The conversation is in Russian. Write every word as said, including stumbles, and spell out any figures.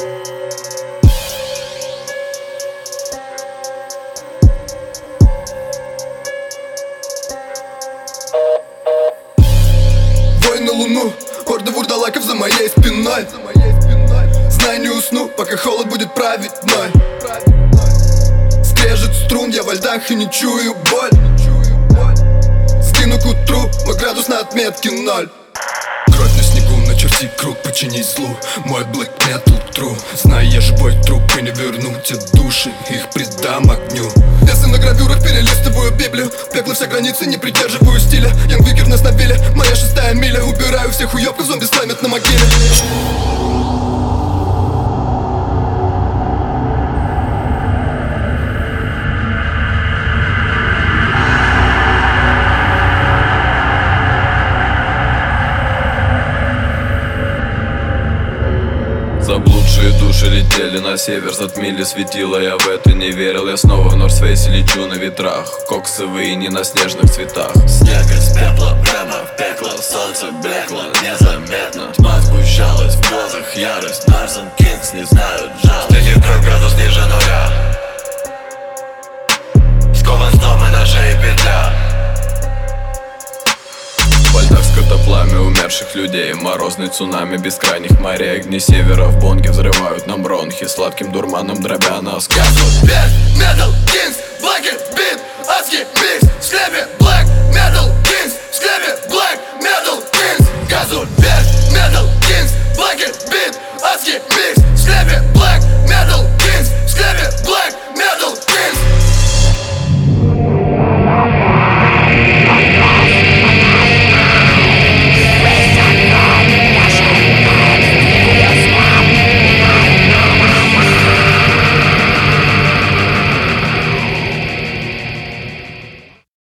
Вой на луну, орда вурдалаков за моей спиной. Знай, не усну, пока холод будет править мной. Скрежет струн, я во льдах и не чую боль. Скину к утру, мой градус на отметке ноль. Кровь на снегу, начерти круг, подчинись злу. Мой блэк метал тру. Знай, я живой труп, и не верну те души, их предам огню. Если на гравюрах перелистываю Библию, пекло все границы, не придерживаю стиля. Янгвикер нас набили, моя шестая миля. Убираю всех уёбков, зомби слаймят на могиле. Заблудшие души летели на север, затмили светило, я в это не верил. Я снова в Норсфейсе лечу на ветрах, коксовые не на снежных цветах. Снег из пепла, прямо в пекло, солнце блекло незаметно. Тьма сгущалась в глазах, ярость, Нарзен Кингс не знают жалость. Среди трех градус ниже нуля, скован сном и на шее петля. В льдах скотопламя умерших людей, морозный цунами бескрайних морей. Огни севера в бонге взрывают нам бронхи, сладким дурманом дробя нас. Я супер, Metal Kings, Black Beat, адский микс в склепе. Black Metal Kings в склепе.